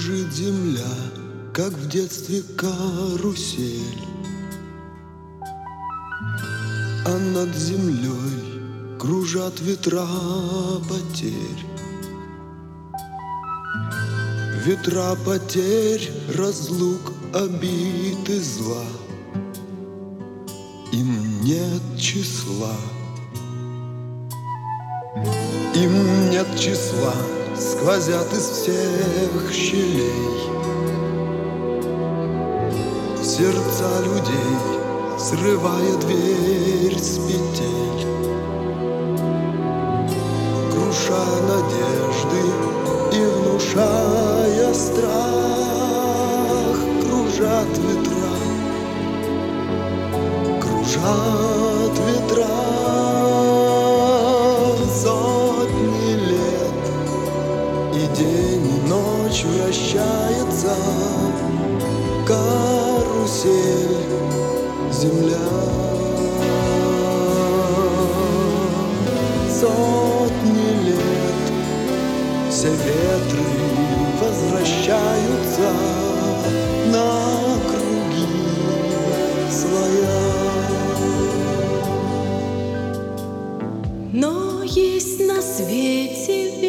Кружит земля, как в детстве карусель, а над землей кружат ветра потерь. Ветра потерь, разлук, обид и зла. Им нет числа. Им нет числа, сквозят из всех щелей сердца людей, срывая дверь с петель, круша надежды и внушая страх. Кружат ветра, кружат ветра сотни лет, и день и ночь вращается карусель земля. Сотни лет все ветры возвращаются на круги своя. Но есть на свете